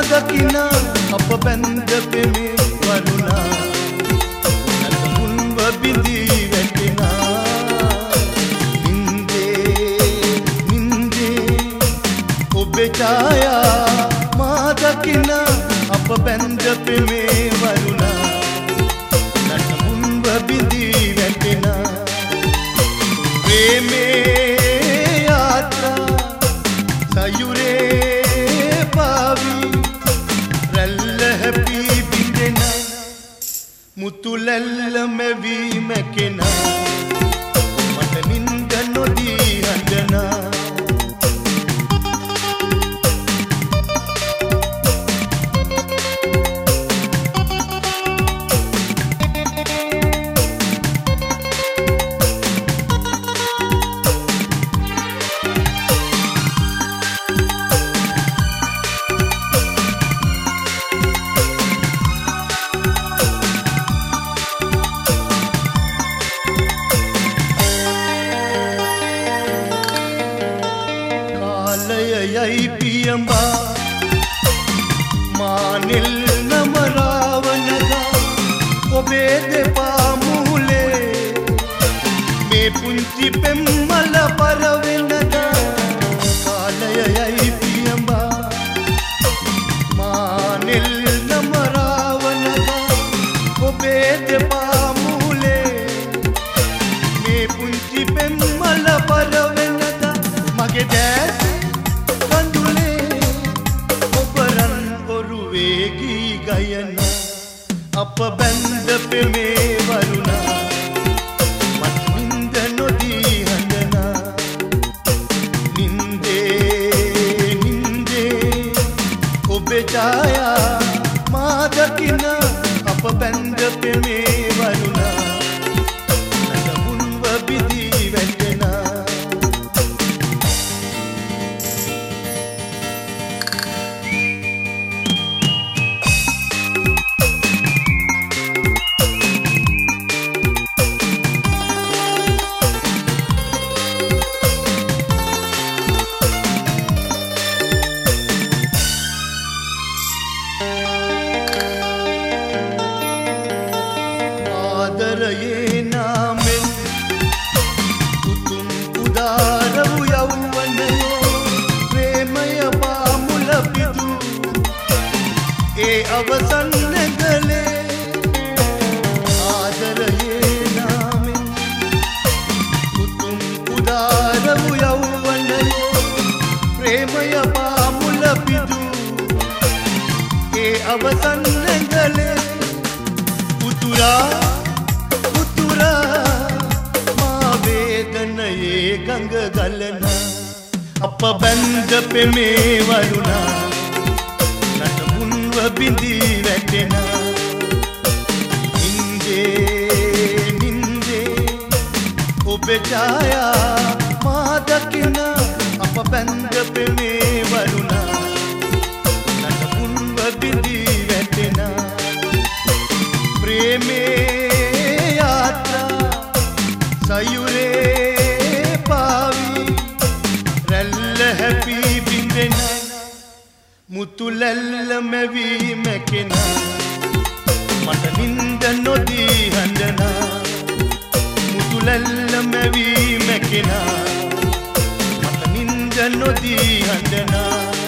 දකිනා අප බැඳ පෙමේ වරුණා නලමුන්ව බිඳී වැටෙනා නින්දේ ඔබේ ඡායා මා දකිනා අප බැඳ පෙමේ වරුණා නලමුන්ව බිඳී වැටෙනා ප්‍රේමේ යාත්‍රා සයුරේ මුතුලැල්ල මෙවී මැකෙනා මට නින්ද නොදී හඬනා යයි පියඹා මානෙල් නම රාවණගා ඔබේ දෙපා මුහුලේ මේ පුංචි පෙම්මල පරවෙනගා කාලය යයි පියඹා මානෙල් නම රාවණගා ඔබේ දෙපා මුහුලේ මේ පුංචි පෙම්මල පරවෙනගා මගේ දැස් අප බැඳ පෙමේ වරුණා මට නින්ද නොදී හඬනා නින්දේ ඔබේ ඡායා මා දකිනා අප බැඳ පෙමේ වරුණා නලමුන්ව බිඳී වැටෙනා ආදරයේ නාමෙන් උතුම් උදාර වූ යෞවනයෝ ප්‍රේමය පාමුල පිදු ඒ අවසන් නැගලේ ආදරයේ නාමෙන් උතුම් උදාර වූ යෞවනයෝ ප්‍රේමය පාමුල පිදු ඒ අවසන් නැගලේ උතුරා ගඟ ගලනා අප බැඳ පෙමේ වරුණා නටමුන්ව බිඳී වැටෙනා නින්දේ ඔබේ ඡායා මා දකිනා අප බැඳ පෙමේ වරුණා නටමුන්ව බිඳී වැටෙනා ප්‍රේමේ යාත්‍රා සයුරේ හැපී බින්දෙනා මුතුලැල්ල මෙවී මැකෙනා මට නින්ද නොදී හඬනා මුතුලැල්ල මෙවී මැකෙනා මට නින්ද නොදී හඬනා